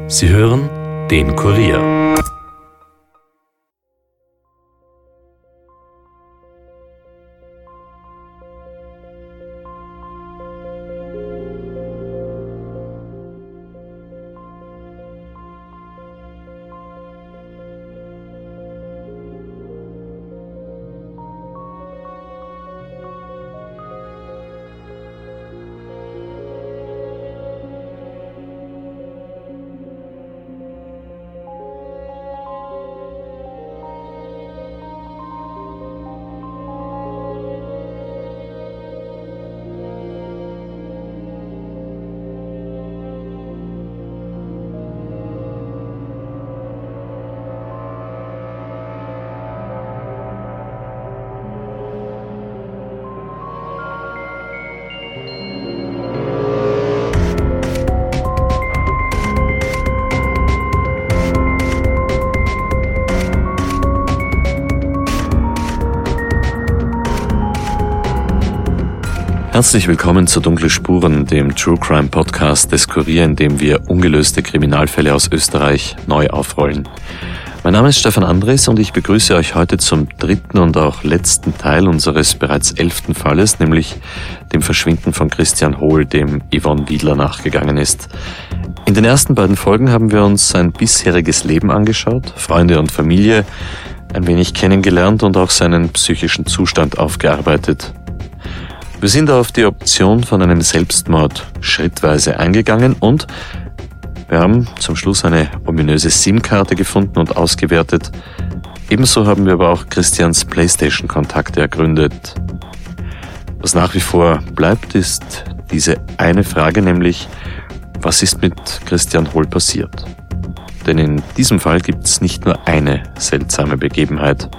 Sie hören den Kurier. Herzlich willkommen zu Dunkle Spuren, dem True Crime Podcast des Kurier, in dem wir ungelöste Kriminalfälle aus Österreich neu aufrollen. Mein Name ist Stefan Andres und ich begrüße euch heute zum dritten und auch letzten Teil unseres bereits 11. Falles, nämlich dem Verschwinden von Christian Hohl, dem Yvonne Wiedler nachgegangen ist. In den ersten beiden Folgen haben wir uns sein bisheriges Leben angeschaut, Freunde und Familie ein wenig kennengelernt und auch seinen psychischen Zustand aufgearbeitet. Wir sind auf die Option von einem Selbstmord schrittweise eingegangen und wir haben zum Schluss eine ominöse SIM-Karte gefunden und ausgewertet. Ebenso haben wir aber auch Christians PlayStation-Kontakte ergründet. Was nach wie vor bleibt, ist diese eine Frage, nämlich, was ist mit Christian Hohl passiert? Denn in diesem Fall gibt es nicht nur eine seltsame Begebenheit.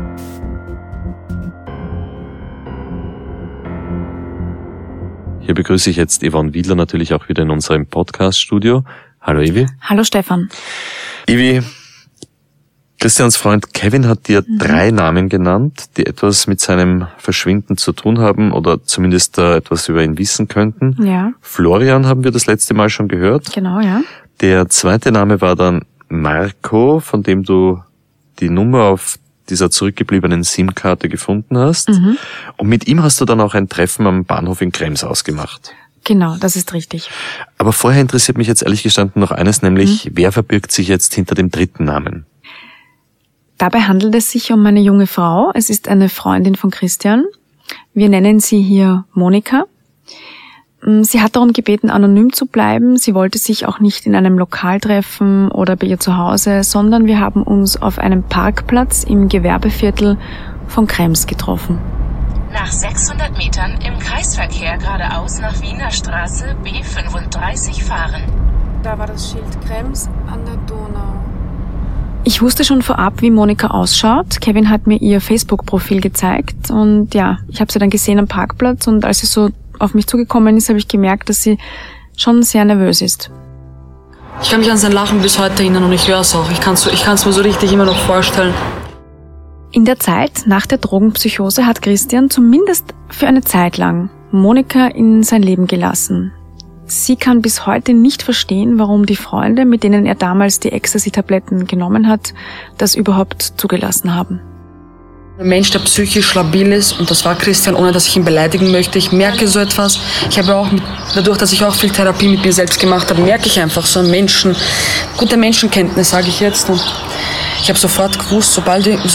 Hier begrüße ich jetzt Yvonne Wiedler natürlich auch wieder in unserem Podcast-Studio. Hallo Ivi. Hallo Stefan. Ivi, Christians Freund Kevin hat dir 3 Namen genannt, die etwas mit seinem Verschwinden zu tun haben oder zumindest etwas über ihn wissen könnten. Ja. Florian haben wir das letzte Mal schon gehört. Genau, ja. Der zweite Name war dann Marco, von dem du die Nummer auf dieser zurückgebliebenen SIM-Karte gefunden hast. Und mit ihm hast du dann auch ein Treffen am Bahnhof in Krems ausgemacht. Genau, das ist richtig. Aber vorher interessiert mich jetzt ehrlich gestanden noch eines, nämlich wer verbirgt sich jetzt hinter dem dritten Namen? Dabei handelt es sich um eine junge Frau. Es ist eine Freundin von Christian. Wir nennen sie hier Monika. Sie hat darum gebeten, anonym zu bleiben. Sie wollte sich auch nicht in einem Lokal treffen oder bei ihr zu Hause, sondern wir haben uns auf einem Parkplatz im Gewerbeviertel von Krems getroffen. Nach 600 Metern im Kreisverkehr geradeaus nach Wiener Straße B35 fahren. Da war das Schild Krems an der Donau. Ich wusste schon vorab, wie Monika ausschaut. Kevin hat mir ihr Facebook-Profil gezeigt und ja, ich habe sie dann gesehen am Parkplatz und als sie so auf mich zugekommen ist, habe ich gemerkt, dass sie schon sehr nervös ist. Ich kann mich an sein Lachen bis heute erinnern und ich höre es auch. Ich kann es mir so richtig immer noch vorstellen. In der Zeit nach der Drogenpsychose hat Christian zumindest für eine Zeit lang Monika in sein Leben gelassen. Sie kann bis heute nicht verstehen, warum die Freunde, mit denen er damals die Ecstasy-Tabletten genommen hat, das überhaupt zugelassen haben. Ein Mensch, der psychisch labil ist, und das war Christian, ohne dass ich ihn beleidigen möchte. Ich merke so etwas. Ich habe auch, dadurch, dass ich auch viel Therapie mit mir selbst gemacht habe, merke ich einfach so einen Menschen, gute Menschenkenntnis, sage ich jetzt. Und ich habe sofort gewusst, sobald er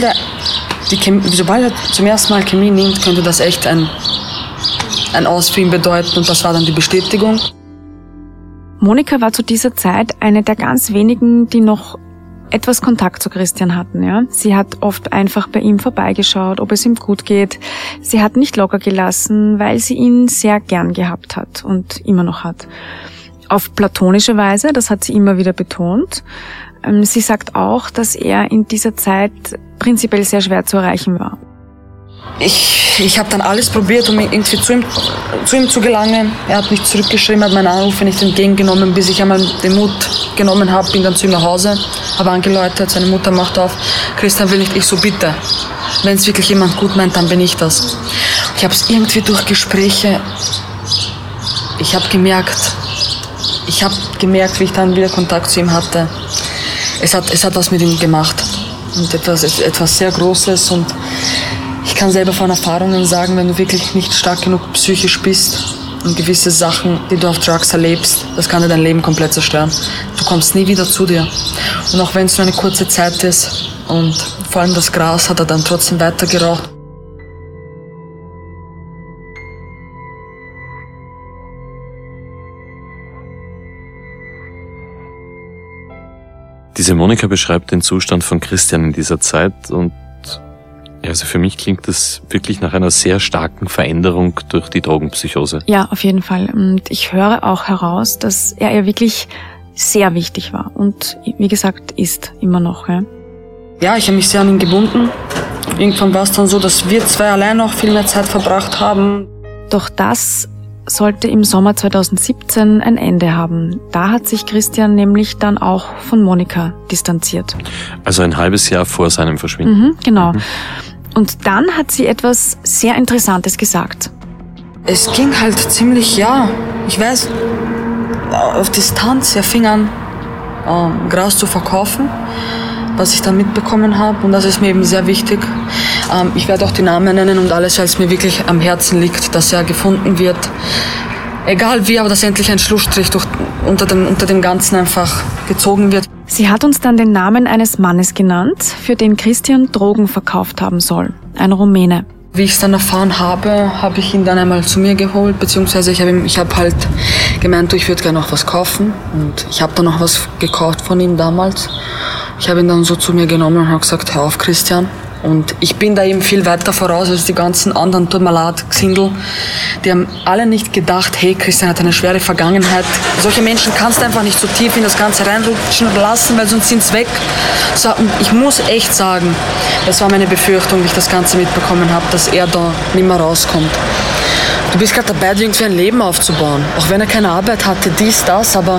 zum ersten Mal Chemie nimmt, könnte das echt ein Aus für ihn bedeuten. Und das war dann die Bestätigung. Monika war zu dieser Zeit eine der ganz wenigen, die noch etwas Kontakt zu Christian hatten, ja. Sie hat oft einfach bei ihm vorbeigeschaut, ob es ihm gut geht. Sie hat nicht locker gelassen, weil sie ihn sehr gern gehabt hat und immer noch hat. Auf platonische Weise, das hat sie immer wieder betont. Sie sagt auch, dass er in dieser Zeit prinzipiell sehr schwer zu erreichen war. Ich habe dann alles probiert, um irgendwie zu ihm zu gelangen. Er hat mich zurückgeschrieben, hat meinen Anruf nicht entgegengenommen, bis ich einmal den Mut genommen habe, bin dann zu ihm nach Hause, habe angeläutet, seine Mutter macht auf. Christian will nicht, ich so bitte. Wenn es wirklich jemand gut meint, dann bin ich das. Ich habe es irgendwie durch Gespräche, ich habe gemerkt, ich habe gemerkt, wie ich dann wieder Kontakt zu ihm hatte. Es hat was mit ihm gemacht. Und etwas sehr Großes. Und ich kann selber von Erfahrungen sagen, wenn du wirklich nicht stark genug psychisch bist und gewisse Sachen, die du auf Drugs erlebst, das kann dir dein Leben komplett zerstören. Du kommst nie wieder zu dir. Und auch wenn es nur eine kurze Zeit ist und vor allem das Gras hat er dann trotzdem weiter geraucht. Diese Monika beschreibt den Zustand von Christian in dieser Zeit und also für mich klingt das wirklich nach einer sehr starken Veränderung durch die Drogenpsychose. Ja, auf jeden Fall. Und ich höre auch heraus, dass er ihr wirklich sehr wichtig war und wie gesagt ist immer noch. Ja, ich habe mich sehr an ihn gebunden. Irgendwann war es dann so, dass wir zwei allein noch viel mehr Zeit verbracht haben. Doch das sollte im Sommer 2017 ein Ende haben. Da hat sich Christian nämlich dann auch von Monika distanziert. Also ein halbes Jahr vor seinem Verschwinden. Genau. Und dann hat sie etwas sehr Interessantes gesagt. Es ging halt ziemlich, ich weiß, auf Distanz. Er fing an, Gras zu verkaufen, was ich dann mitbekommen habe. Und das ist mir eben sehr wichtig. Ich werde auch die Namen nennen und alles, weil es mir wirklich am Herzen liegt, dass er gefunden wird. Egal wie, aber dass endlich ein Schlussstrich unter dem Ganzen einfach gezogen wird. Sie hat uns dann den Namen eines Mannes genannt, für den Christian Drogen verkauft haben soll. Ein Rumäne. Wie ich es dann erfahren habe, habe ich ihn dann einmal zu mir geholt, beziehungsweise ich habe halt gemeint, ich würde gerne noch was kaufen. Und ich habe dann noch was gekauft von ihm damals. Ich habe ihn dann so zu mir genommen und habe gesagt, hör auf, Christian. Und ich bin da eben viel weiter voraus als die ganzen anderen Turmalat-Xindel. Die haben alle nicht gedacht, hey, Christian hat eine schwere Vergangenheit. Solche Menschen kannst du einfach nicht so tief in das Ganze reinrutschen lassen, weil sonst sind sie weg. So, ich muss echt sagen, das war meine Befürchtung, wie ich das Ganze mitbekommen habe, dass er da nicht mehr rauskommt. Du bist gerade dabei, irgendwie ein Leben aufzubauen. Auch wenn er keine Arbeit hatte, das, aber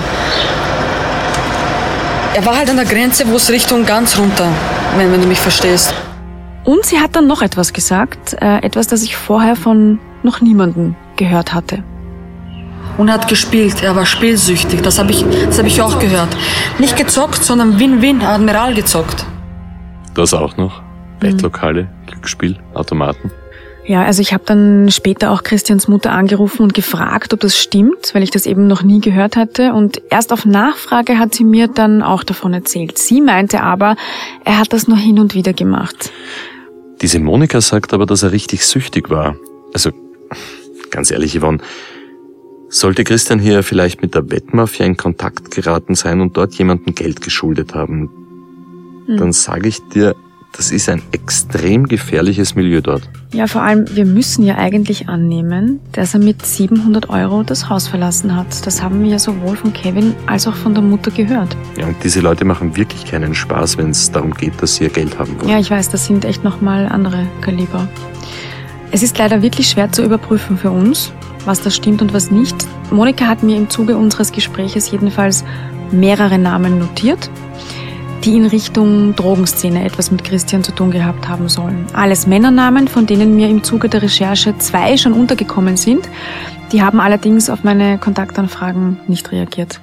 er war halt an der Grenze, wo es Richtung ganz runter, wenn du mich verstehst. Und sie hat dann noch etwas gesagt, etwas, das ich vorher von noch niemandem gehört hatte. Und er hat gespielt, er war spielsüchtig, das hab ich auch gehört. Nicht gezockt, sondern Win-Win, Admiral gezockt. Das auch noch? Bettlokale, Glücksspiel, Automaten? Ja, also ich habe dann später auch Christians Mutter angerufen und gefragt, ob das stimmt, weil ich das eben noch nie gehört hatte. Und erst auf Nachfrage hat sie mir dann auch davon erzählt. Sie meinte aber, er hat das nur hin und wieder gemacht. Diese Monika sagt aber, dass er richtig süchtig war. Also, ganz ehrlich, Yvonne, sollte Christian hier vielleicht mit der Wettmafia in Kontakt geraten sein und dort jemandem Geld geschuldet haben, dann sage ich dir, das ist ein extrem gefährliches Milieu dort. Ja, vor allem, wir müssen ja eigentlich annehmen, dass er mit 700 € das Haus verlassen hat. Das haben wir ja sowohl von Kevin als auch von der Mutter gehört. Ja, und diese Leute machen wirklich keinen Spaß, wenn es darum geht, dass sie ihr Geld haben wollen. Ja, ich weiß, das sind echt nochmal andere Kaliber. Es ist leider wirklich schwer zu überprüfen für uns, was da stimmt und was nicht. Monika hat mir im Zuge unseres Gespräches jedenfalls mehrere Namen notiert, die in Richtung Drogenszene etwas mit Christian zu tun gehabt haben sollen. Alles Männernamen, von denen mir im Zuge der Recherche 2 schon untergekommen sind. Die haben allerdings auf meine Kontaktanfragen nicht reagiert.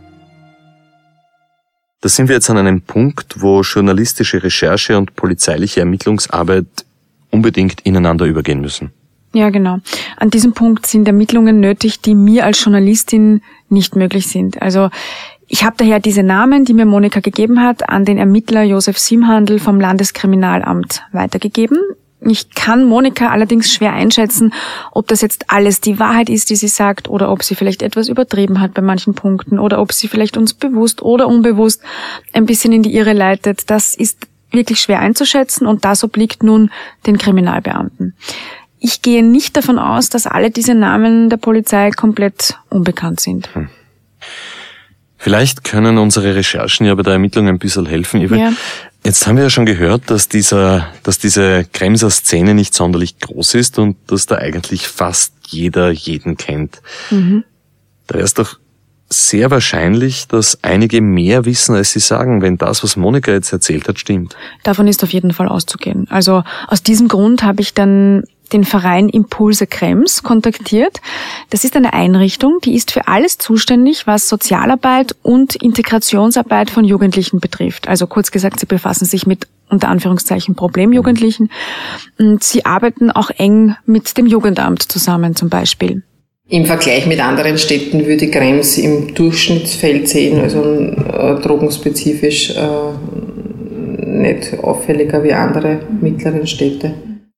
Da sind wir jetzt an einem Punkt, wo journalistische Recherche und polizeiliche Ermittlungsarbeit unbedingt ineinander übergehen müssen. Ja, genau. An diesem Punkt sind Ermittlungen nötig, die mir als Journalistin nicht möglich sind. Also ich habe daher diese Namen, die mir Monika gegeben hat, an den Ermittler Josef Simhandl vom Landeskriminalamt weitergegeben. Ich kann Monika allerdings schwer einschätzen, ob das jetzt alles die Wahrheit ist, die sie sagt, oder ob sie vielleicht etwas übertrieben hat bei manchen Punkten, oder ob sie vielleicht uns bewusst oder unbewusst ein bisschen in die Irre leitet. Das ist wirklich schwer einzuschätzen und das obliegt nun den Kriminalbeamten. Ich gehe nicht davon aus, dass alle diese Namen der Polizei komplett unbekannt sind. Vielleicht können unsere Recherchen ja bei der Ermittlung ein bisschen helfen. Ja. Jetzt haben wir ja schon gehört, dass diese Kremser Szene nicht sonderlich groß ist und dass da eigentlich fast jeder jeden kennt. Da wäre es doch sehr wahrscheinlich, dass einige mehr wissen, als sie sagen, wenn das, was Monika jetzt erzählt hat, stimmt. Davon ist auf jeden Fall auszugehen. Also aus diesem Grund habe ich dann den Verein Impulse Krems kontaktiert. Das ist eine Einrichtung, die ist für alles zuständig, was Sozialarbeit und Integrationsarbeit von Jugendlichen betrifft. Also kurz gesagt, sie befassen sich mit unter Anführungszeichen Problemjugendlichen. Und sie arbeiten auch eng mit dem Jugendamt zusammen zum Beispiel. Im Vergleich mit anderen Städten würde Krems im Durchschnittsfeld sehen, also drogenspezifisch nicht auffälliger wie andere mittleren Städte.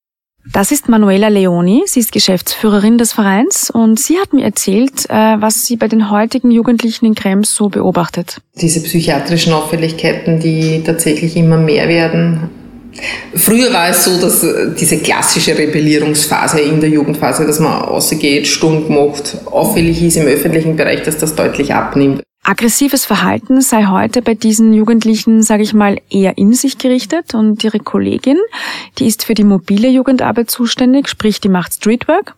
Das ist Manuela Leoni, sie ist Geschäftsführerin des Vereins und sie hat mir erzählt, was sie bei den heutigen Jugendlichen in Krems so beobachtet. Diese psychiatrischen Auffälligkeiten, die tatsächlich immer mehr werden. Früher war es so, dass diese klassische Rebellierungsphase in der Jugendphase, dass man rausgeht, Stunk macht, auffällig ist im öffentlichen Bereich, dass das deutlich abnimmt. Aggressives Verhalten sei heute bei diesen Jugendlichen, sage ich mal, eher in sich gerichtet und ihre Kollegin, die ist für die mobile Jugendarbeit zuständig, sprich die macht Streetwork,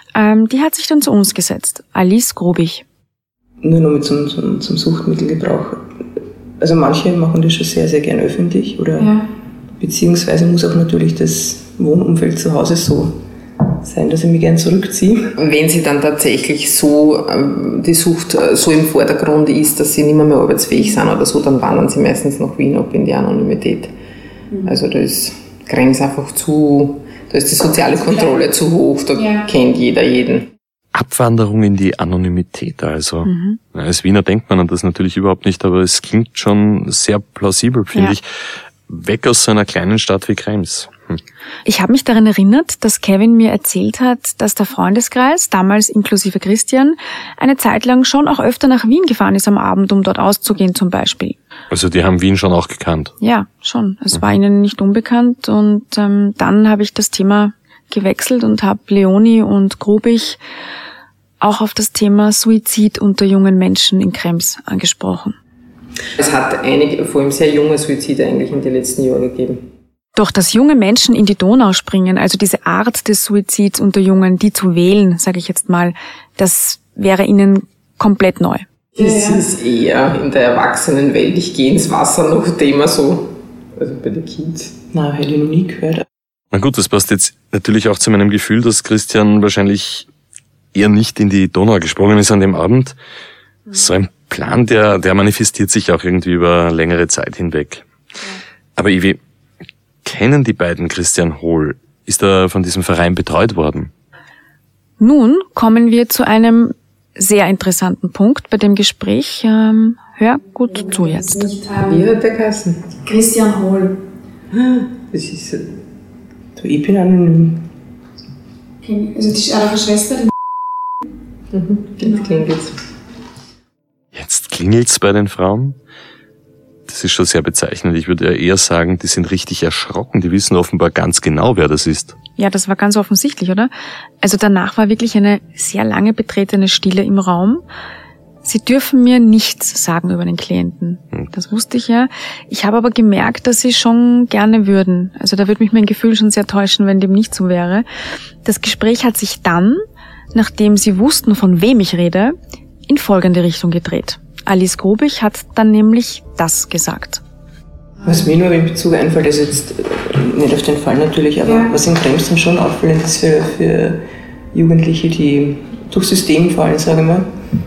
die hat sich dann zu uns gesetzt. Alice Grubich. Nur noch mit zum Suchtmittelgebrauch. Also manche machen das schon sehr, sehr gern öffentlich oder beziehungsweise muss auch natürlich das Wohnumfeld zu Hause so sein, dass ich mich gern zurückziehe. Wenn sie dann tatsächlich so, die Sucht so im Vordergrund ist, dass sie nicht mehr arbeitsfähig sind oder so, dann wandern sie meistens nach Wien ab in die Anonymität. Also da ist Krems einfach da ist die soziale Kontrolle zu hoch, da kennt jeder jeden. Abwanderung in die Anonymität also. Als Wiener denkt man an das natürlich überhaupt nicht, aber es klingt schon sehr plausibel, finde ich. Weg aus so einer kleinen Stadt wie Krems. Ich habe mich daran erinnert, dass Kevin mir erzählt hat, dass der Freundeskreis, damals inklusive Christian, eine Zeit lang schon auch öfter nach Wien gefahren ist am Abend, um dort auszugehen zum Beispiel. Also die haben Wien schon auch gekannt? Ja, schon. Es war ihnen nicht unbekannt und dann habe ich das Thema gewechselt und habe Leoni und Grubich auch auf das Thema Suizid unter jungen Menschen in Krems angesprochen. Es hat einige, vor allem sehr junge Suizide eigentlich in den letzten Jahren gegeben. Doch dass junge Menschen in die Donau springen, also diese Art des Suizids unter Jungen, die zu wählen, sage ich jetzt mal, das wäre ihnen komplett neu. Das ist eher in der Erwachsenenwelt. Ich gehe ins Wasser noch Thema so, also bei den Kids. Nein, hätte ich noch nie gehört. Na gut, das passt jetzt natürlich auch zu meinem Gefühl, dass Christian wahrscheinlich eher nicht in die Donau gesprungen ist an dem Abend. So ein Plan, der manifestiert sich auch irgendwie über längere Zeit hinweg. Aber Ivi, kennen die beiden Christian Hohl? Ist er von diesem Verein betreut worden? Nun kommen wir zu einem sehr interessanten Punkt bei dem Gespräch. Hör gut zu jetzt. Wie hat der geheißen? Christian Hohl. Das ist Ich bin anonym. Also die eure Schwester, die jetzt klingelt's. Jetzt klingelt's bei den Frauen? Das ist schon sehr bezeichnend. Ich würde ja eher sagen, die sind richtig erschrocken. Die wissen offenbar ganz genau, wer das ist. Ja, das war ganz offensichtlich, oder? Also danach war wirklich eine sehr lange betretene Stille im Raum. Sie dürfen mir nichts sagen über den Klienten. Das wusste ich ja. Ich habe aber gemerkt, dass sie schon gerne würden. Also da würde mich mein Gefühl schon sehr täuschen, wenn dem nicht so wäre. Das Gespräch hat sich dann, nachdem sie wussten, von wem ich rede, in folgende Richtung gedreht. Alice Grubich hat dann nämlich das gesagt. Was mir nur in Bezug einfällt, ist jetzt nicht auf den Fall natürlich, aber was in Krems dann schon auffallend ist für Jugendliche, die durch System fallen, sage ich mal.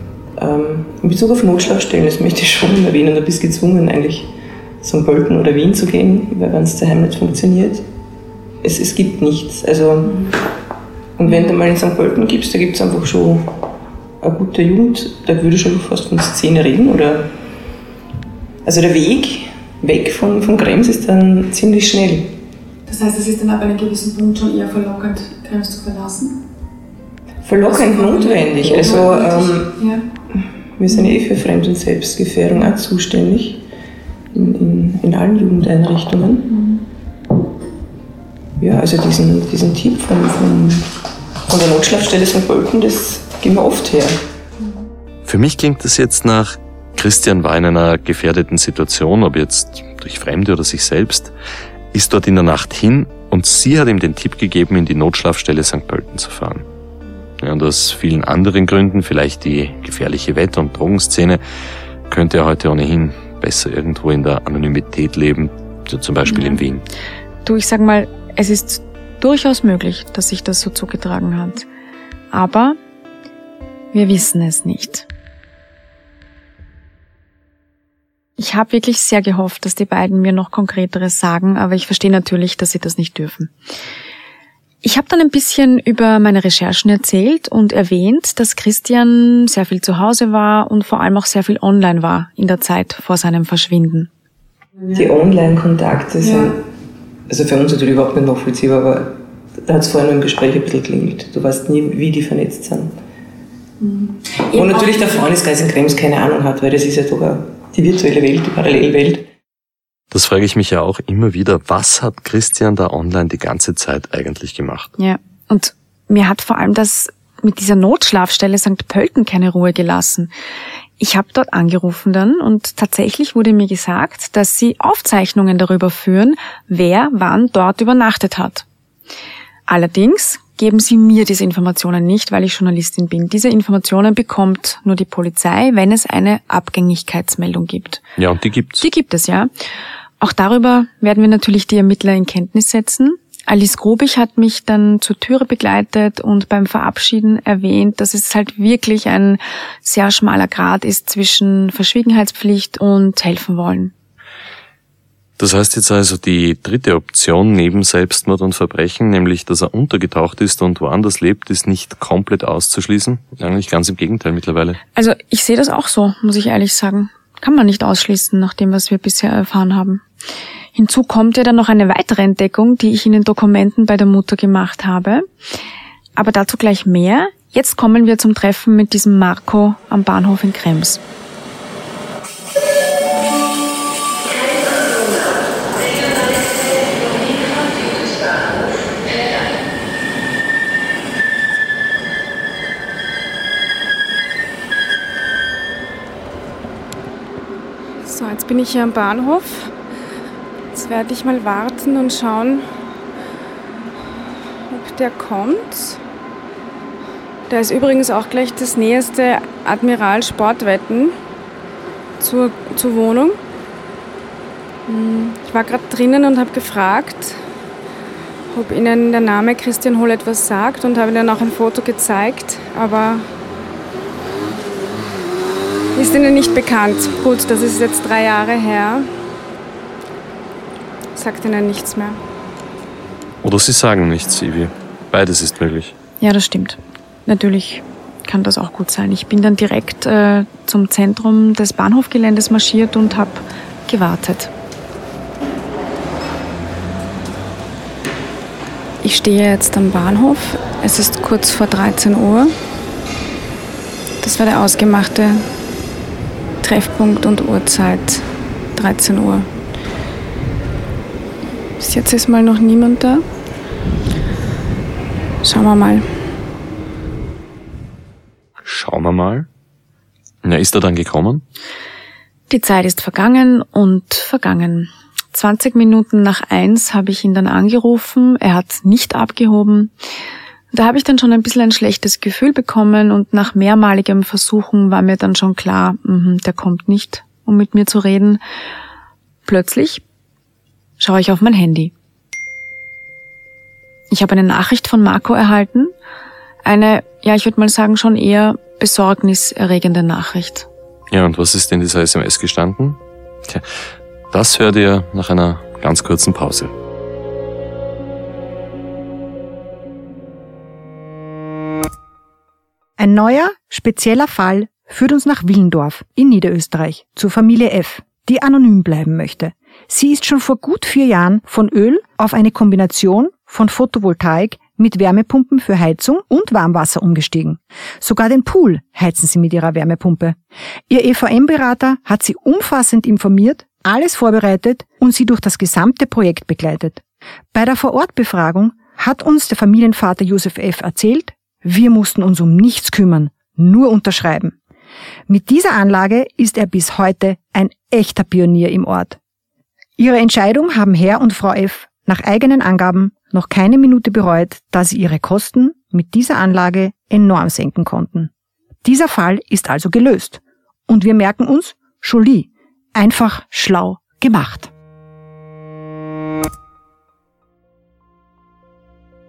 In Bezug auf Notschlafstellen, das möchte ich schon erwähnen, du bist gezwungen eigentlich St. Pölten oder Wien zu gehen, weil wenn es daheim nicht funktioniert. Es gibt nichts. Also, und wenn du mal in St. Pölten gibst, da gibt es einfach schon eine gute Jugend, da würde ich schon fast von Szene reden. Oder also der Weg weg von Krems ist dann ziemlich schnell. Das heißt, es ist dann ab einem gewissen Punkt schon eher verlockend, Krems zu verlassen? Verlockend notwendig. Also wir sind für Fremd- und Selbstgefährdung auch zuständig in allen Jugendeinrichtungen. Ja, also diesen Tipp von der Notschlafstelle St. Pölten, das gehen wir oft her. Für mich klingt das jetzt nach, Christian war in einer gefährdeten Situation, ob jetzt durch Fremde oder sich selbst, ist dort in der Nacht hin und sie hat ihm den Tipp gegeben, in die Notschlafstelle St. Pölten zu fahren. Ja, und aus vielen anderen Gründen, vielleicht die gefährliche Wett- und Drogenszene, könnte er heute ohnehin besser irgendwo in der Anonymität leben, zum Beispiel in Wien. Du, ich sag mal, es ist durchaus möglich, dass sich das so zugetragen hat. Aber wir wissen es nicht. Ich habe wirklich sehr gehofft, dass die beiden mir noch Konkreteres sagen, aber ich verstehe natürlich, dass sie das nicht dürfen. Ich habe dann ein bisschen über meine Recherchen erzählt und erwähnt, dass Christian sehr viel zu Hause war und vor allem auch sehr viel online war in der Zeit vor seinem Verschwinden. Die Online-Kontakte sind, also für uns natürlich überhaupt nicht nachvollziehbar, aber da hat es vorhin im Gespräch ein bisschen klingelt. Du weißt nie, wie die vernetzt sind. Und natürlich der Freundeskreis in Krems keine Ahnung hat, weil das ist ja sogar die virtuelle Welt, die Parallelwelt. Das frage ich mich ja auch immer wieder. Was hat Christian da online die ganze Zeit eigentlich gemacht? Ja, und mir hat vor allem das mit dieser Notschlafstelle St. Pölten keine Ruhe gelassen. Ich habe dort angerufen dann und tatsächlich wurde mir gesagt, dass sie Aufzeichnungen darüber führen, wer wann dort übernachtet hat. Allerdings geben sie mir diese Informationen nicht, weil ich Journalistin bin. Diese Informationen bekommt nur die Polizei, wenn es eine Abgängigkeitsmeldung gibt. Ja, und die gibt's. Die gibt es, ja. Auch darüber werden wir natürlich die Ermittler in Kenntnis setzen. Alice Grubich hat mich dann zur Türe begleitet und beim Verabschieden erwähnt, dass es halt wirklich ein sehr schmaler Grat ist zwischen Verschwiegenheitspflicht und helfen wollen. Das heißt jetzt also, die dritte Option neben Selbstmord und Verbrechen, nämlich dass er untergetaucht ist und woanders lebt, ist nicht komplett auszuschließen? Eigentlich ganz im Gegenteil mittlerweile. Also ich sehe das auch so, muss ich ehrlich sagen. Kann man nicht ausschließen, nach dem, was wir bisher erfahren haben. Hinzu kommt ja dann noch eine weitere Entdeckung, die ich in den Dokumenten bei der Mutter gemacht habe. Aber dazu gleich mehr. Jetzt kommen wir zum Treffen mit diesem Marco am Bahnhof in Krems. So, jetzt bin ich hier am Bahnhof. Jetzt werde ich mal warten und schauen, ob der kommt. Da ist übrigens auch gleich das nächste Admiral Sportwetten zur Wohnung. Ich war gerade drinnen und habe gefragt, ob Ihnen der Name Christian Hohl etwas sagt und habe Ihnen auch ein Foto gezeigt, aber ist Ihnen nicht bekannt. Gut, das ist jetzt 3 Jahre her. Sagt Ihnen nichts mehr. Oder Sie sagen nichts, Ivi. Beides ist möglich. Ja, das stimmt. Natürlich kann das auch gut sein. Ich bin dann direkt zum Zentrum des Bahnhofgeländes marschiert und habe gewartet. Ich stehe jetzt am Bahnhof. Es ist kurz vor 13 Uhr. Das war der ausgemachte Treffpunkt und Uhrzeit, 13 Uhr. Bis jetzt ist mal noch niemand da. Schauen wir mal. Schauen wir mal. Na, ist er dann gekommen? Die Zeit ist vergangen und vergangen. 20 Minuten nach 1 habe ich ihn dann angerufen. Er hat nicht abgehoben. Da habe ich dann schon ein bisschen ein schlechtes Gefühl bekommen und nach mehrmaligem Versuchen war mir dann schon klar, der kommt nicht, um mit mir zu reden. Plötzlich schaue ich auf mein Handy. Ich habe eine Nachricht von Marco erhalten. Eine, ja, ich würde mal sagen, schon eher besorgniserregende Nachricht. Ja, und was ist in dieser SMS gestanden? Tja, das hört ihr nach einer ganz kurzen Pause. Ein neuer, spezieller Fall führt uns nach Willendorf in Niederösterreich zur Familie F, die anonym bleiben möchte. Sie ist schon vor gut 4 Jahren von Öl auf eine Kombination von Photovoltaik mit Wärmepumpen für Heizung und Warmwasser umgestiegen. Sogar den Pool heizen sie mit ihrer Wärmepumpe. Ihr EVM-Berater hat sie umfassend informiert, alles vorbereitet und sie durch das gesamte Projekt begleitet. Bei der Vorortbefragung hat uns der Familienvater Josef F. erzählt, wir mussten uns um nichts kümmern, nur unterschreiben. Mit dieser Anlage ist er bis heute ein echter Pionier im Ort. Ihre Entscheidung haben Herr und Frau F. nach eigenen Angaben noch keine Minute bereut, da sie ihre Kosten mit dieser Anlage enorm senken konnten. Dieser Fall ist also gelöst. Und wir merken uns, Jolie, einfach schlau gemacht.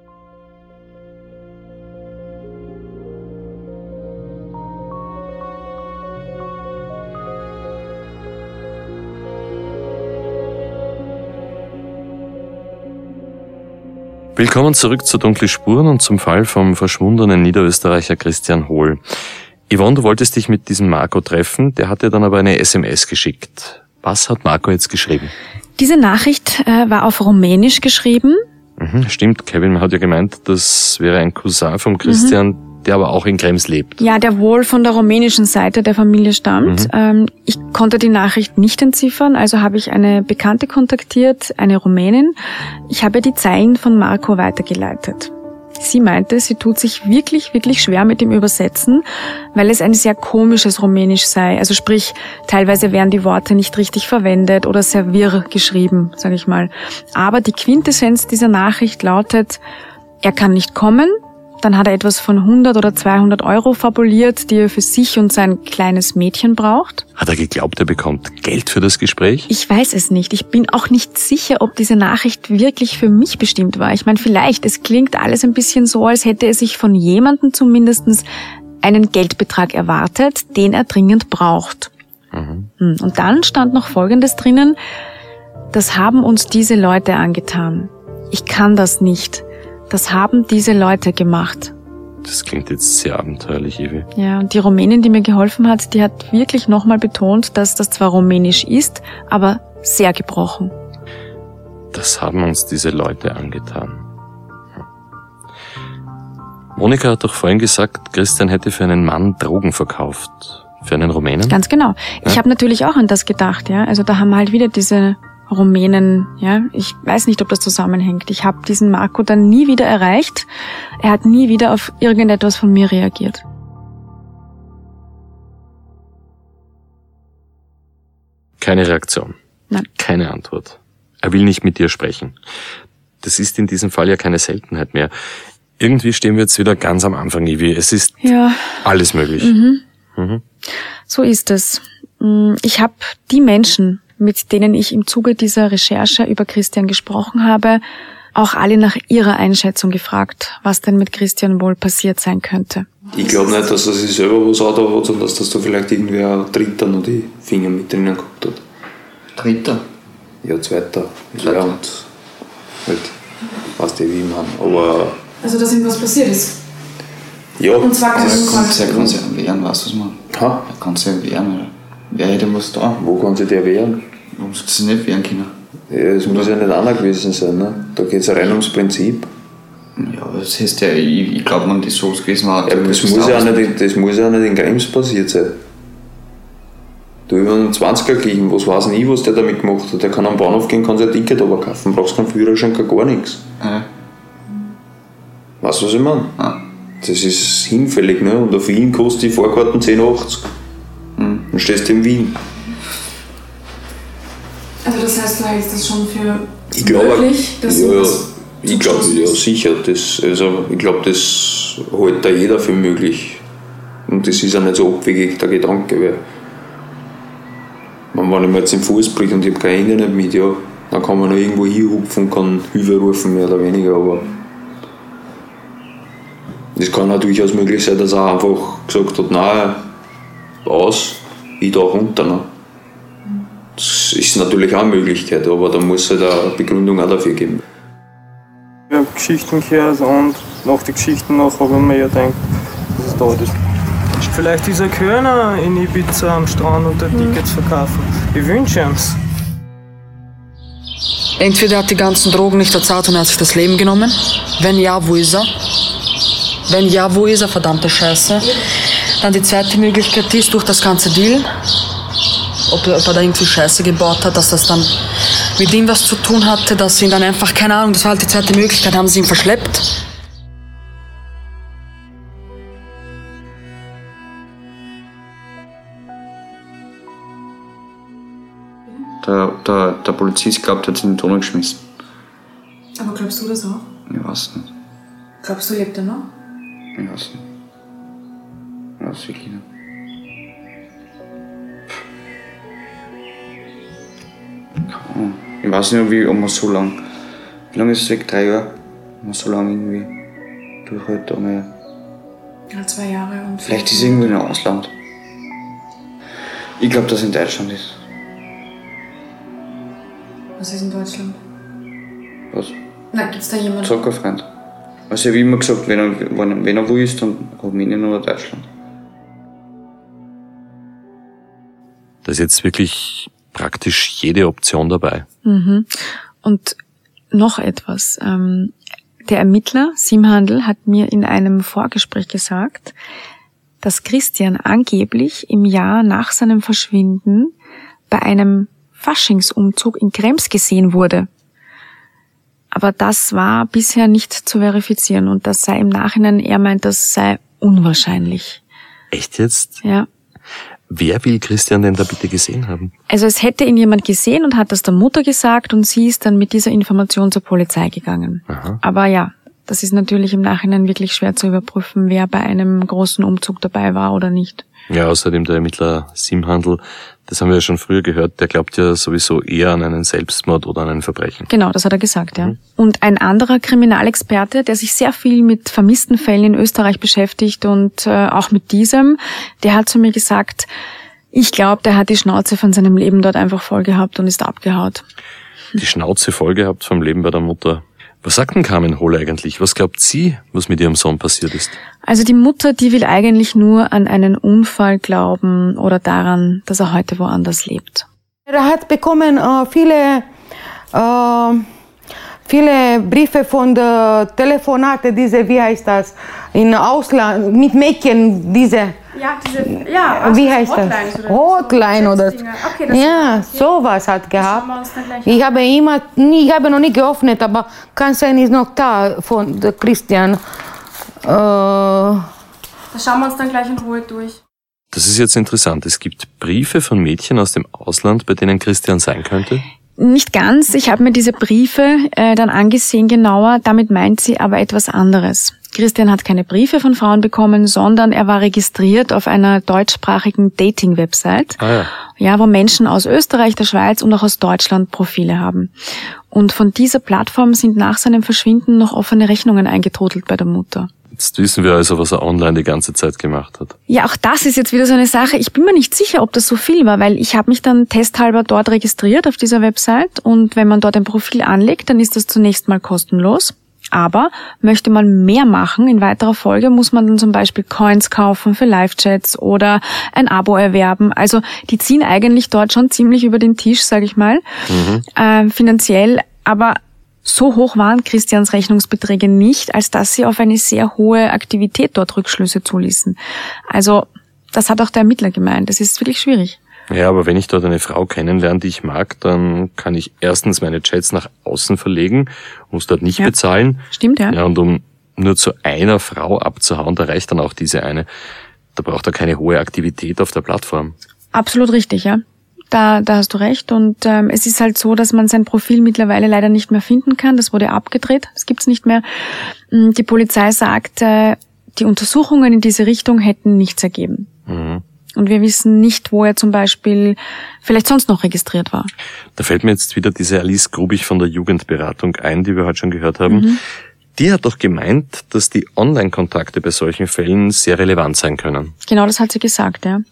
Willkommen zurück zu Dunkle Spuren und zum Fall vom verschwundenen Niederösterreicher Christian Hohl. Yvonne, du wolltest dich mit diesem Marco treffen, der hat dir dann aber eine SMS geschickt. Was hat Marco jetzt geschrieben? Diese Nachricht war auf Rumänisch geschrieben. Stimmt, Kevin hat ja gemeint, das wäre ein Cousin vom Christian, der aber auch in Krems lebt. Ja, der wohl von der rumänischen Seite der Familie stammt. Ich konnte die Nachricht nicht entziffern, also habe ich eine Bekannte kontaktiert, eine Rumänin. Ich habe die Zeilen von Marco weitergeleitet. Sie meinte, sie tut sich wirklich, wirklich schwer mit dem Übersetzen, weil es ein sehr komisches Rumänisch sei. Also sprich, teilweise werden die Worte nicht richtig verwendet oder sehr wirr geschrieben, sage ich mal. Aber die Quintessenz dieser Nachricht lautet, er kann nicht kommen. Dann hat er etwas von 100 oder 200 Euro fabuliert, die er für sich und sein kleines Mädchen braucht. Hat er geglaubt, er bekommt Geld für das Gespräch? Ich weiß es nicht. Ich bin auch nicht sicher, ob diese Nachricht wirklich für mich bestimmt war. Ich meine, vielleicht, es klingt alles ein bisschen so, als hätte er sich von jemandem zumindest einen Geldbetrag erwartet, den er dringend braucht. Und dann stand noch Folgendes drinnen: Das haben uns diese Leute angetan. Ich kann das nicht. Das haben diese Leute gemacht. Das klingt jetzt sehr abenteuerlich, Evi. Ja, und die Rumänin, die mir geholfen hat, die hat wirklich nochmal betont, dass das zwar rumänisch ist, aber sehr gebrochen. Das haben uns diese Leute angetan. Monika hat doch vorhin gesagt, Christian hätte für einen Mann Drogen verkauft. Für einen Rumänen? Ganz genau. Ja? Ich habe natürlich auch an das gedacht, ja. Also da haben wir halt wieder diese Rumänen, ja. Ich weiß nicht, ob das zusammenhängt. Ich habe diesen Marco dann nie wieder erreicht. Er hat nie wieder auf irgendetwas von mir reagiert. Keine Reaktion. Nein. Keine Antwort. Er will nicht mit dir sprechen. Das ist in diesem Fall ja keine Seltenheit mehr. Irgendwie stehen wir jetzt wieder ganz am Anfang, Evi. Es ist alles möglich. So ist es. Ich habe die Menschen, mit denen ich im Zuge dieser Recherche über Christian gesprochen habe, auch alle nach ihrer Einschätzung gefragt, was denn mit Christian wohl passiert sein könnte. Ich glaube nicht, dass er sich selber was auch da hat, sondern dass das da vielleicht irgendwer Dritter noch die Finger mit drinnen gehabt hat. Dritter? Ja, Zweiter. Ja, und halt, weißt du, wie ich meine. Aber... Also, dass ihm was passiert ist? Ja. Und zwar kann er kann sich wehren, weißt du was, man? Er kann sich wehren, oder? Wer hätte was da? Wo kann sich der wehren? Warum soll sie nicht wehren können? Ja, es muss ja nicht einer gewesen sein, ne? Da geht es ja rein ums Prinzip. Ja, das heißt ja, ich glaube, man das so gewesen war. Ja, das muss ja nicht in Krems passiert sein. Du über einen 20er gehen, was weiß ich, was der damit gemacht hat. Der kann am Bahnhof gehen, kann sich ein Ticket runterkaufen, brauchst keinen Führerschein, gar nichts. Weißt du, was ich meine? Das ist hinfällig, ne? Und auf Wien kostet die Fahrkarten 10,80. Dann stehst du in Wien. Also das heißt, du hältst das schon für möglich, dass ich glaube, ja, sicher. Ich glaube, das hält da jeder für möglich. Und das ist auch nicht so abwegig, der Gedanke. Weil wenn ich mir jetzt den Fuß bricht und ich habe kein Handy nicht mit, ja, dann kann man noch irgendwo hinhupfen und kann Hilfe rufen, mehr oder weniger. Aber es kann auch durchaus möglich sein, dass er einfach gesagt hat, nein, aus, ich da runter. Ne? Das ist natürlich auch eine Möglichkeit, aber da muss es halt eine Begründung auch dafür geben. Ich habe Geschichten gehört und nach den Geschichten habe ich mir ja gedacht, dass es da ist. Vielleicht ist er Körner in Ibiza am Strand und Tickets verkaufen. Ich wünsche ihm's. Entweder hat die ganzen Drogen nicht erzahlt und er hat sich das Leben genommen. Wenn ja, wo ist er? Wenn ja, wo ist er? Verdammte Scheiße. Dann die zweite Möglichkeit ist, durch das ganze Deal, ob er da irgendwie Scheiße gebaut hat, dass das dann mit ihm was zu tun hatte, dass sie ihn dann einfach, keine Ahnung, das war halt die zweite Möglichkeit, haben sie ihn verschleppt. Der Polizist glaubt, er hat ihn in den Tunnel geschmissen. Aber glaubst du das auch? Ich weiß nicht. Glaubst du, lebt er noch? Ich weiß nicht. Ich weiß wirklich nicht. Ich weiß nicht, ob man so lang. Wie lange ist es weg? 3 Jahre? Ob man so lange irgendwie durchhält. Ja, 2 Jahre und. Vielleicht ist es irgendwo in einem Ausland. Ich glaube, dass es in Deutschland ist. Was ist in Deutschland? Was? Na, gibt's da jemanden? Sag kein Freund. Also ich habe immer gesagt, wenn er wo ist, dann Rumänien oder Deutschland. Da ist jetzt wirklich praktisch jede Option dabei. Mhm. Und noch etwas. Der Ermittler Simhandl hat mir in einem Vorgespräch gesagt, dass Christian angeblich im Jahr nach seinem Verschwinden bei einem Faschingsumzug in Krems gesehen wurde. Aber das war bisher nicht zu verifizieren und das sei im Nachhinein, er meint, das sei unwahrscheinlich. Echt jetzt? Ja. Wer will Christian denn da bitte gesehen haben? Also es hätte ihn jemand gesehen und hat das der Mutter gesagt und sie ist dann mit dieser Information zur Polizei gegangen. Aha. Aber ja, das ist natürlich im Nachhinein wirklich schwer zu überprüfen, wer bei einem großen Umzug dabei war oder nicht. Ja, außerdem der Ermittler Simhandl, das haben wir ja schon früher gehört, der glaubt ja sowieso eher an einen Selbstmord oder an ein Verbrechen. Genau, das hat er gesagt, ja. Und ein anderer Kriminalexperte, der sich sehr viel mit vermissten Fällen in Österreich beschäftigt und auch mit diesem, der hat zu mir gesagt, ich glaube, der hat die Schnauze von seinem Leben dort einfach voll gehabt und ist abgehaut. Die Schnauze voll gehabt vom Leben bei der Mutter. Was sagt denn Carmen Hohl eigentlich? Was glaubt sie, was mit ihrem Sohn passiert ist? Also die Mutter, die will eigentlich nur an einen Unfall glauben oder daran, dass er heute woanders lebt. Er hat bekommen viele Briefe von der Telefonate, diese, wie heißt das, in Ausland, mit Mädchen, diese. Wie heißt das? Hotline oder so. Okay, das ja, sowas hat gehabt. Ich habe noch nicht geöffnet, aber kann sein, ist noch da von der Christian. Das schauen wir uns dann gleich in Ruhe durch. Das ist jetzt interessant. Es gibt Briefe von Mädchen aus dem Ausland, bei denen Christian sein könnte? Nicht ganz. Ich habe mir diese Briefe dann angesehen genauer. Damit meint sie aber etwas anderes. Christian hat keine Briefe von Frauen bekommen, sondern er war registriert auf einer deutschsprachigen Dating-Website, ja, wo Menschen aus Österreich, der Schweiz und auch aus Deutschland Profile haben. Und von dieser Plattform sind nach seinem Verschwinden noch offene Rechnungen eingetrudelt bei der Mutter. Jetzt wissen wir also, was er online die ganze Zeit gemacht hat. Ja, auch das ist jetzt wieder so eine Sache. Ich bin mir nicht sicher, ob das so viel war, weil ich habe mich dann testhalber dort registriert auf dieser Website und wenn man dort ein Profil anlegt, dann ist das zunächst mal kostenlos. Aber möchte man mehr machen, in weiterer Folge muss man dann zum Beispiel Coins kaufen für Live-Chats oder ein Abo erwerben. Also die ziehen eigentlich dort schon ziemlich über den Tisch, sage ich mal, finanziell. Aber so hoch waren Christians Rechnungsbeträge nicht, als dass sie auf eine sehr hohe Aktivität dort Rückschlüsse zuließen. Also das hat auch der Ermittler gemeint. Das ist wirklich schwierig. Ja, aber wenn ich dort eine Frau kennenlerne, die ich mag, dann kann ich erstens meine Chats nach außen verlegen, muss dort nicht bezahlen. Stimmt, ja. Ja, und um nur zu einer Frau abzuhauen, da reicht dann auch diese eine. Da braucht er keine hohe Aktivität auf der Plattform. Absolut richtig, ja. Da hast du recht. Und es ist halt so, dass man sein Profil mittlerweile leider nicht mehr finden kann. Das wurde abgedreht, das gibt's nicht mehr. Die Polizei sagt, die Untersuchungen in diese Richtung hätten nichts ergeben. Und wir wissen nicht, wo er zum Beispiel vielleicht sonst noch registriert war. Da fällt mir jetzt wieder diese Alice Grubich von der Jugendberatung ein, die wir heute schon gehört haben. Die hat doch gemeint, dass die Online-Kontakte bei solchen Fällen sehr relevant sein können. Genau, das hat sie gesagt, ja.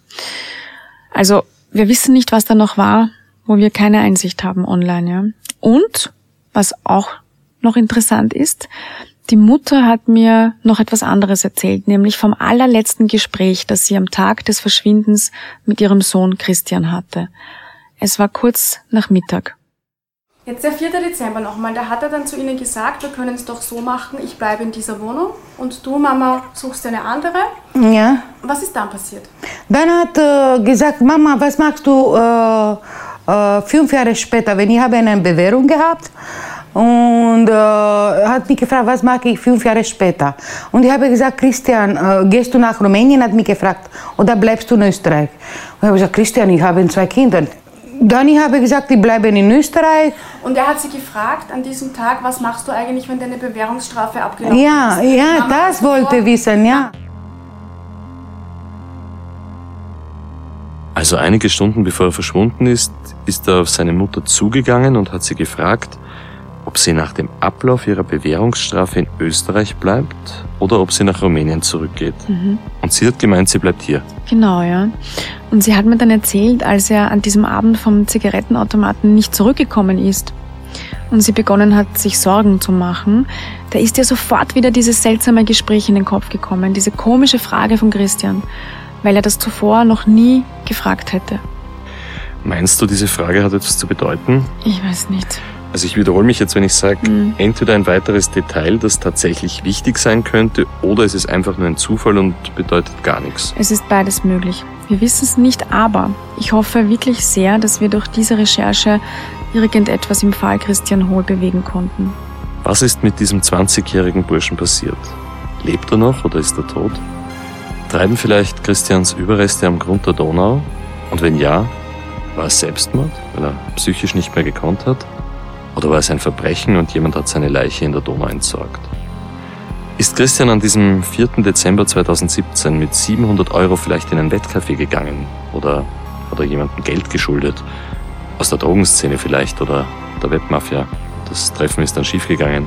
Also wir wissen nicht, was da noch war, wo wir keine Einsicht haben online, ja. Und, was auch noch interessant ist, die Mutter hat mir noch etwas anderes erzählt, nämlich vom allerletzten Gespräch, das sie am Tag des Verschwindens mit ihrem Sohn Christian hatte. Es war kurz nach Mittag. Jetzt der 4. Dezember nochmal, da hat er dann zu Ihnen gesagt, wir können es doch so machen, ich bleibe in dieser Wohnung und du, Mama, suchst eine andere. Ja. Was ist dann passiert? Dann hat er gesagt, Mama, was machst du 5 Jahre später, wenn ich habe eine Bewährung gehabt und hat mich gefragt, was mache ich 5 Jahre später. Und ich habe gesagt, Christian, gehst du nach Rumänien, hat mich gefragt, oder bleibst du in Österreich? Und ich habe gesagt, Christian, ich habe 2 Kinder. Dann habe ich gesagt, ich bleibe in Österreich. Und er hat sie gefragt an diesem Tag, was machst du eigentlich, wenn deine Bewährungsstrafe abgelaufen ist? Ja, Mama, das wollte ich wissen, ja. Also einige Stunden bevor er verschwunden ist, ist er auf seine Mutter zugegangen und hat sie gefragt, ob sie nach dem Ablauf ihrer Bewährungsstrafe in Österreich bleibt oder ob sie nach Rumänien zurückgeht. Und sie hat gemeint, sie bleibt hier. Genau, ja. Und sie hat mir dann erzählt, als er an diesem Abend vom Zigarettenautomaten nicht zurückgekommen ist und sie begonnen hat, sich Sorgen zu machen, da ist ihr sofort wieder dieses seltsame Gespräch in den Kopf gekommen, diese komische Frage von Christian, weil er das zuvor noch nie gefragt hätte. Meinst du, diese Frage hat etwas zu bedeuten? Ich weiß nicht. Also ich wiederhole mich jetzt, wenn ich sage, entweder ein weiteres Detail, das tatsächlich wichtig sein könnte, oder es ist einfach nur ein Zufall und bedeutet gar nichts. Es ist beides möglich. Wir wissen es nicht, aber ich hoffe wirklich sehr, dass wir durch diese Recherche irgendetwas im Fall Christian Hohl bewegen konnten. Was ist mit diesem 20-jährigen Burschen passiert? Lebt er noch oder ist er tot? Treiben vielleicht Christians Überreste am Grund der Donau? Und wenn ja, war es Selbstmord, weil er psychisch nicht mehr gekonnt hat? Oder war es ein Verbrechen und jemand hat seine Leiche in der Donau entsorgt? Ist Christian an diesem 4. Dezember 2017 mit 700 € vielleicht in ein Wettcafé gegangen? Oder hat er jemandem Geld geschuldet? Aus der Drogenszene vielleicht oder der Webmafia? Das Treffen ist dann schiefgegangen.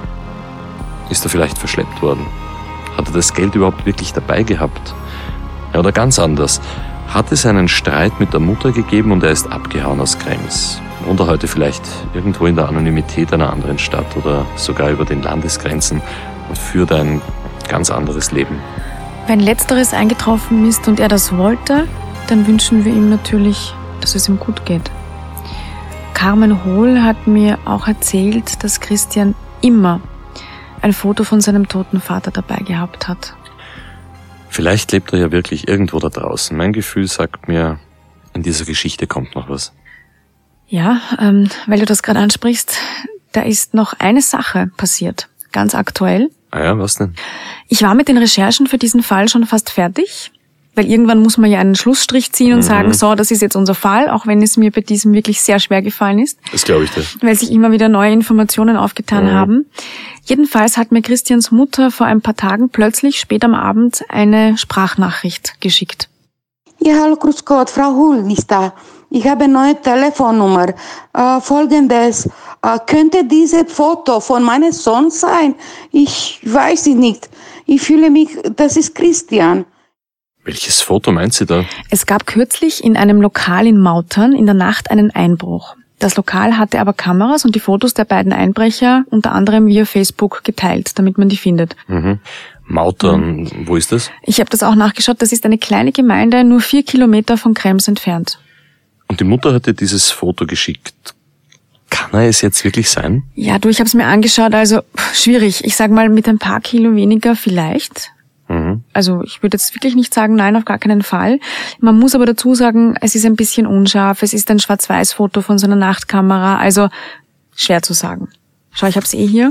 Ist er vielleicht verschleppt worden? Hat er das Geld überhaupt wirklich dabei gehabt? Ja, oder ganz anders. Hat es einen Streit mit der Mutter gegeben und er ist abgehauen aus Krems? Wohnt er heute vielleicht irgendwo in der Anonymität einer anderen Stadt oder sogar über den Landesgrenzen und führt ein ganz anderes Leben? Wenn Letzteres eingetroffen ist und er das wollte, dann wünschen wir ihm natürlich, dass es ihm gut geht. Carmen Hohl hat mir auch erzählt, dass Christian immer ein Foto von seinem toten Vater dabei gehabt hat. Vielleicht lebt er ja wirklich irgendwo da draußen. Mein Gefühl sagt mir, in dieser Geschichte kommt noch was. Ja, weil du das gerade ansprichst, da ist noch eine Sache passiert, ganz aktuell. Ah ja, was denn? Ich war mit den Recherchen für diesen Fall schon fast fertig, weil irgendwann muss man ja einen Schlussstrich ziehen und sagen, so, das ist jetzt unser Fall, auch wenn es mir bei diesem wirklich sehr schwer gefallen ist. Das glaube ich dir. Weil sich immer wieder neue Informationen aufgetan haben. Jedenfalls hat mir Christians Mutter vor ein paar Tagen plötzlich spät am Abend eine Sprachnachricht geschickt. Ja, hallo, grüß Gott, Frau Hohl ist da. Ich habe eine neue Telefonnummer. Folgendes, könnte dieses Foto von meinem Sohn sein? Ich weiß es nicht. Ich fühle mich, das ist Christian. Welches Foto meint sie da? Es gab kürzlich in einem Lokal in Mautern in der Nacht einen Einbruch. Das Lokal hatte aber Kameras und die Fotos der beiden Einbrecher unter anderem via Facebook geteilt, damit man die findet. Mautern, wo ist das? Ich habe das auch nachgeschaut, das ist eine kleine Gemeinde, nur 4 Kilometer von Krems entfernt. Und die Mutter hat dir dieses Foto geschickt. Kann er es jetzt wirklich sein? Ja, du, ich habe es mir angeschaut, also schwierig. Ich sag mal, mit ein paar Kilo weniger vielleicht. Also ich würde jetzt wirklich nicht sagen, nein, auf gar keinen Fall. Man muss aber dazu sagen, es ist ein bisschen unscharf, es ist ein Schwarz-Weiß-Foto von so einer Nachtkamera, also schwer zu sagen. Schau, ich hab's hier.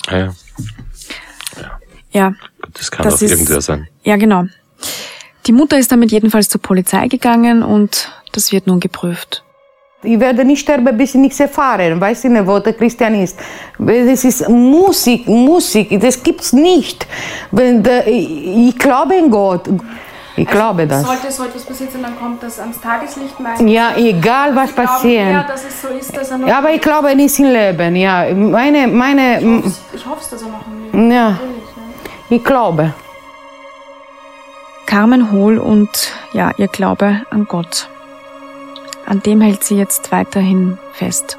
Ja. Gut, das kann auch irgendwer sein. Ja, genau. Die Mutter ist damit jedenfalls zur Polizei gegangen und das wird nun geprüft. Ich werde nicht sterben, bis ich nichts erfahre. Weiß ich nicht, wo der Christian ist. Das ist Musik, das gibt's nicht. Ich glaube in Gott. Ich glaube das. Sollte was passiert sein, dann kommt das ans Tageslicht meistens. Ja, egal was passiert. Ja, dass es so ist, dass er noch. Ja, aber ich glaube, er ist im Leben. Ja, Ich hoffe es, dass er noch im Leben ist. Ja, ich glaube. Carmen Hohl und ja, ihr Glaube an Gott. An dem hält sie jetzt weiterhin fest.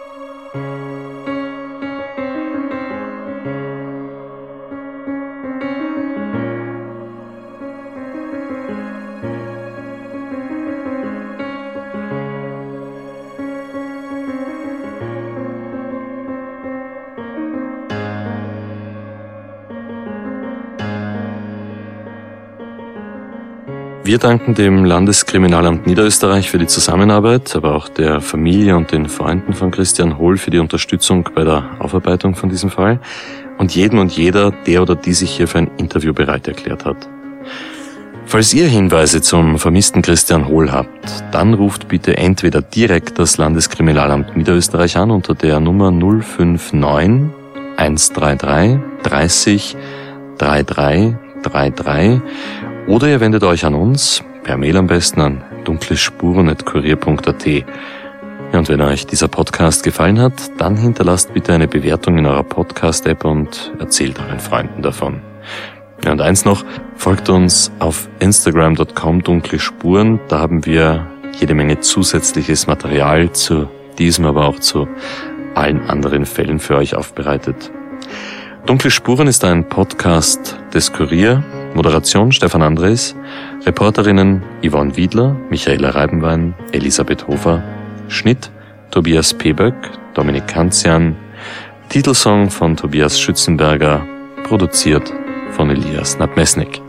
Wir danken dem Landeskriminalamt Niederösterreich für die Zusammenarbeit, aber auch der Familie und den Freunden von Christian Hohl für die Unterstützung bei der Aufarbeitung von diesem Fall und jedem und jeder, der oder die sich hier für ein Interview bereit erklärt hat. Falls ihr Hinweise zum vermissten Christian Hohl habt, dann ruft bitte entweder direkt das Landeskriminalamt Niederösterreich an unter der Nummer 059 133 30 33 33 oder ihr wendet euch an uns, per Mail am besten an dunklespuren@kurier.at. Ja, und wenn euch dieser Podcast gefallen hat, dann hinterlasst bitte eine Bewertung in eurer Podcast-App und erzählt euren Freunden davon. Ja, und eins noch, folgt uns auf instagram.com dunklespuren, da haben wir jede Menge zusätzliches Material zu diesem, aber auch zu allen anderen Fällen für euch aufbereitet. Dunkle Spuren ist ein Podcast des Kurier. Moderation Stefan Andres, Reporterinnen Yvonne Wiedler, Michaela Reibenwein, Elisabeth Hofer, Schnitt Tobias Peböck, Dominik Kanzian, Titelsong von Tobias Schützenberger, produziert von Elias Nabmesnik.